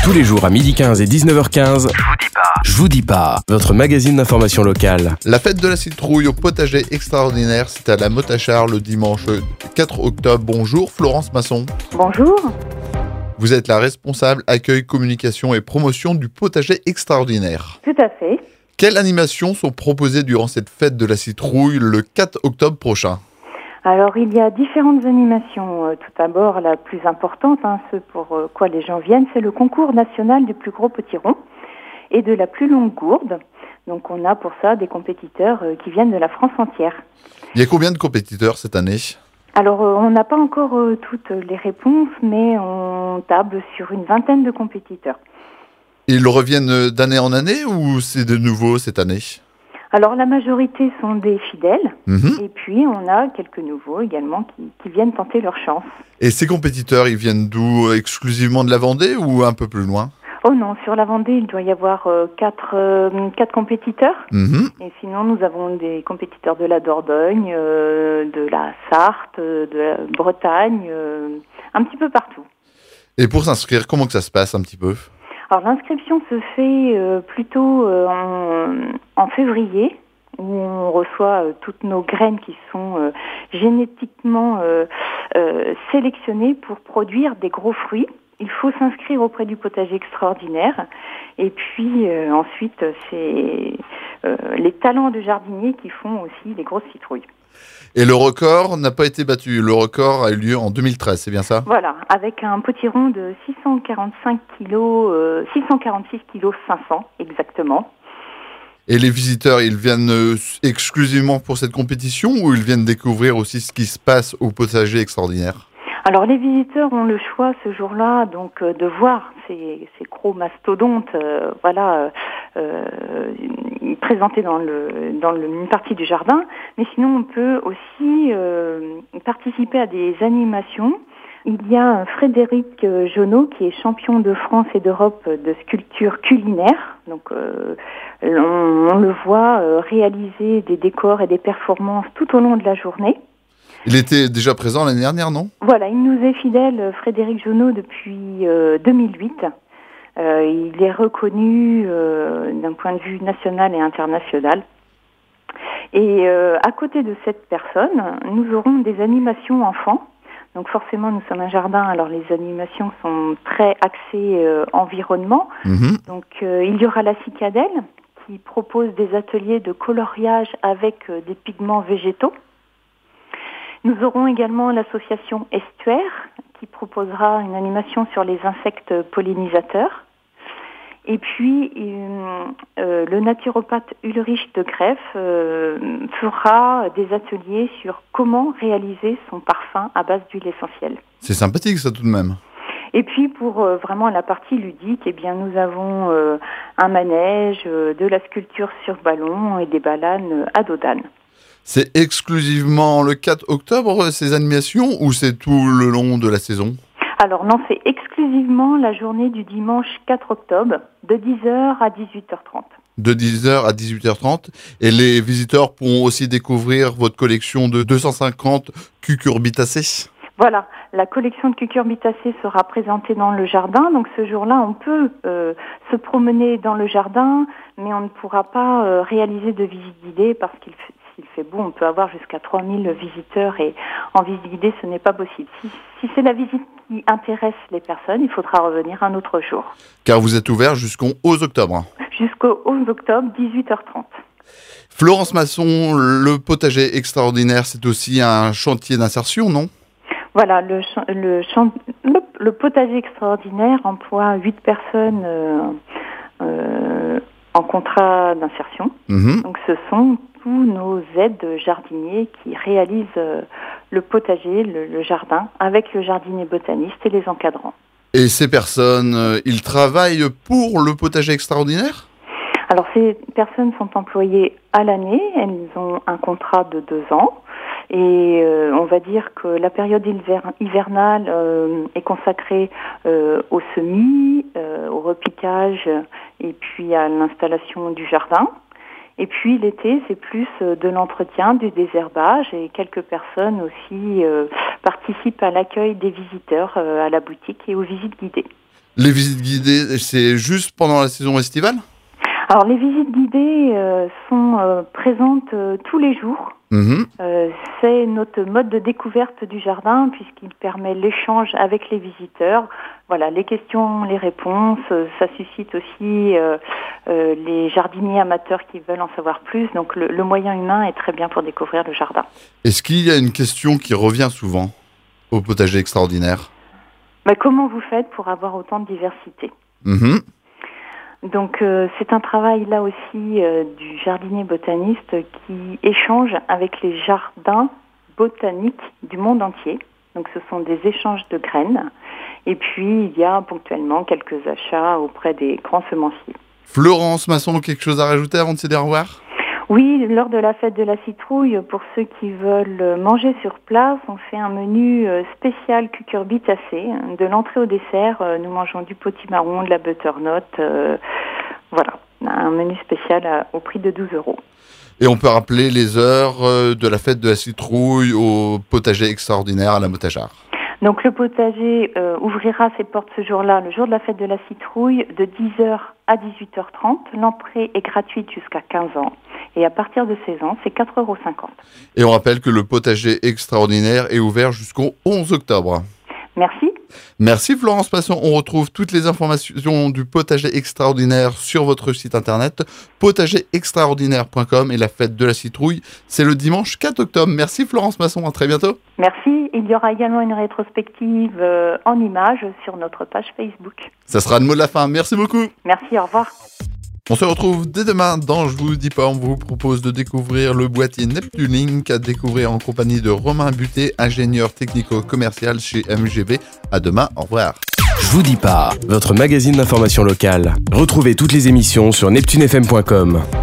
Tous les jours à 12h15 et 19h15, Je vous dis pas, votre magazine d'information locale. La fête de la citrouille au potager extraordinaire, c'est à la Motte-à-Char le dimanche 4 octobre. Bonjour Florence Masson. Bonjour. Vous êtes la responsable accueil, communication et promotion du potager extraordinaire. Tout à fait. Quelles animations sont proposées durant cette fête de la citrouille le 4 octobre prochain ? Alors, il y a différentes animations. Tout d'abord, la plus importante, ce pour quoi les gens viennent, c'est le concours national du plus gros potiron et de la plus longue gourde. Donc, on a pour ça des compétiteurs qui viennent de la France entière. Il y a combien de compétiteurs cette année ? Alors, on n'a pas encore toutes les réponses, mais on table sur une vingtaine de compétiteurs. Ils reviennent d'année en année ou c'est de nouveau cette année ? Alors, la majorité sont des fidèles, et puis on a quelques nouveaux également qui viennent tenter leur chance. Et ces compétiteurs, ils viennent d'où ? Exclusivement de la Vendée ou un peu plus loin ? Oh non, sur la Vendée, il doit y avoir quatre compétiteurs. Et sinon, nous avons des compétiteurs de la Dordogne, de la Sarthe, de la Bretagne, un petit peu partout. Et pour s'inscrire, comment que ça se passe un petit peu ? Alors l'inscription se fait plutôt en février, où on reçoit toutes nos graines qui sont génétiquement sélectionnées pour produire des gros fruits. Il faut s'inscrire auprès du potager extraordinaire. Et puis ensuite, c'est les talents de jardinier qui font aussi les grosses citrouilles. Et le record n'a pas été battu. Le record a eu lieu en 2013, c'est bien ça ? Voilà, avec un potiron de 646 kg 500 exactement. Et les visiteurs, ils viennent exclusivement pour cette compétition ou ils viennent découvrir aussi ce qui se passe au potager extraordinaire ? Alors les visiteurs ont le choix ce jour-là donc de voir ces gros mastodontes présentés dans une partie du jardin, mais sinon on peut aussi participer à des animations. Il y a Frédéric Jonot qui est champion de France et d'Europe de sculpture culinaire. Donc on le voit réaliser des décors et des performances tout au long de la journée. Il était déjà présent l'année dernière, non ? Voilà, il nous est fidèle, Frédéric Jonot, depuis 2008. Il est reconnu d'un point de vue national et international. Et à côté de cette personne, nous aurons des animations enfants. Donc forcément, nous sommes un jardin, alors les animations sont très axées environnement. Donc il y aura la cicadelle qui propose des ateliers de coloriage avec des pigments végétaux. Nous aurons également l'association Estuaire qui proposera une animation sur les insectes pollinisateurs. Et puis, le naturopathe Ulrich de Greff fera des ateliers sur comment réaliser son parfum à base d'huile essentielle. C'est sympathique ça tout de même. Et puis pour vraiment la partie ludique, eh bien nous avons un manège, de la sculpture sur ballon et des balanes à dos d'âne. C'est exclusivement le 4 octobre ces animations ou c'est tout le long de la saison ? Alors non, c'est exclusivement la journée du dimanche 4 octobre de 10h à 18h30. De 10h à 18h30. Et les visiteurs pourront aussi découvrir votre collection de 250 cucurbitacées. Voilà, la collection de cucurbitacées sera présentée dans le jardin. Donc ce jour-là, on peut se promener dans le jardin, mais on ne pourra pas réaliser de visite guidée parce s'il fait beau, on peut avoir jusqu'à 3000 visiteurs et en visite guidée, ce n'est pas possible. Si c'est la visite qui intéresse les personnes, il faudra revenir un autre jour. Car vous êtes ouvert jusqu'au 11 octobre. Jusqu'au 11 octobre, 18h30. Florence Masson, le potager extraordinaire, c'est aussi un chantier d'insertion, non ? Voilà, le potager extraordinaire emploie 8 personnes en contrat d'insertion. Donc ce sont tous nos aides jardiniers qui réalisent le potager, le jardin, avec le jardinier botaniste et les encadrants. Et ces personnes, ils travaillent pour le potager extraordinaire ? Alors ces personnes sont employées à l'année, elles ont un contrat de 2 ans. Et on va dire que la période hivernale est consacrée au semis, au repiquage et puis à l'installation du jardin. Et puis l'été, c'est plus de l'entretien, du désherbage et quelques personnes aussi participent à l'accueil des visiteurs à la boutique et aux visites guidées. Les visites guidées, c'est juste pendant la saison estivale ? Alors les visites guidées sont présentes tous les jours. C'est notre mode de découverte du jardin puisqu'il permet l'échange avec les visiteurs. Voilà, les questions, les réponses, ça suscite aussi les jardiniers amateurs qui veulent en savoir plus. Donc le moyen humain est très bien pour découvrir le jardin. Est-ce qu'il y a une question qui revient souvent au potager extraordinaire ? Comment vous faites pour avoir autant de diversité ? Donc c'est un travail là aussi du jardinier botaniste qui échange avec les jardins botaniques du monde entier. Donc ce sont des échanges de graines. Et puis il y a ponctuellement quelques achats auprès des grands semenciers. Florence Masson, quelque chose à rajouter avant de se dire au revoir ? Oui, lors de la fête de la citrouille, pour ceux qui veulent manger sur place, on fait un menu spécial cucurbitacé. De l'entrée au dessert, nous mangeons du potimarron, de la butternut. Voilà, un menu spécial au prix de 12 €. Et on peut rappeler les heures de la fête de la citrouille au potager extraordinaire à la Motagard. Donc le potager ouvrira ses portes ce jour-là, le jour de la fête de la citrouille, de 10h à 18h30. L'entrée est gratuite jusqu'à 15 ans. Et à partir de 16 ans, c'est 4,50 €. Et on rappelle que le potager extraordinaire est ouvert jusqu'au 11 octobre. Merci. Merci Florence Masson. On retrouve toutes les informations du potager extraordinaire sur votre site internet potagerextraordinaire.com et la fête de la citrouille, c'est le dimanche 4 octobre. Merci Florence Masson, à très bientôt. Merci. Il y aura également une rétrospective en images sur notre page Facebook. Ça sera le mot de la fin. Merci beaucoup. Merci, au revoir. On se retrouve dès demain dans Je vous dis pas, on vous propose de découvrir le boîtier Neptune Link à découvrir en compagnie de Romain Buté, ingénieur technico-commercial chez MGB. À demain, au revoir. Je vous dis pas, votre magazine d'information locale. Retrouvez toutes les émissions sur neptunefm.com.